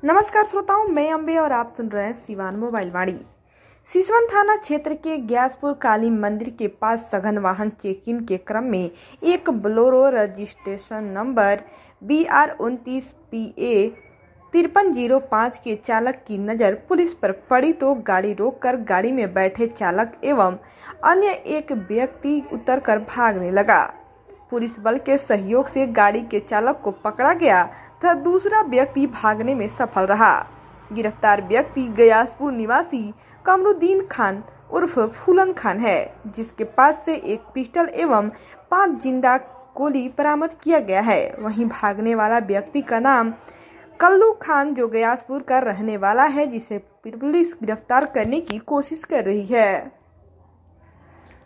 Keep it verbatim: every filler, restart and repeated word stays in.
नमस्कार श्रोताओं, मैं अम्बे और आप सुन रहे हैं सिवान मोबाइल वाणी। सिसवन थाना क्षेत्र के ग्यासपुर काली मंदिर के पास सघन वाहन चेकिंग के क्रम में एक Bolero registration number B R उनतीस पी ए तिरपन जीरो पाँच के चालक की नजर पुलिस पर पड़ी तो गाड़ी रोककर गाड़ी में बैठे चालक एवं अन्य एक व्यक्ति उतरकर भागने लगा। पुलिस बल के सहयोग से गाड़ी के चालक को पकड़ा गया तथा दूसरा व्यक्ति भागने में सफल रहा। गिरफ्तार व्यक्ति ग्यासपुर निवासी कमरुद्दीन खान उर्फ फूलन खान है, जिसके पास से एक पिस्टल एवं पांच जिंदा गोली बरामद किया गया है। वहीं भागने वाला व्यक्ति का नाम कल्लू खान जो ग्यासपुर का रहने वाला है, जिसे पुलिस गिरफ्तार करने की कोशिश कर रही है।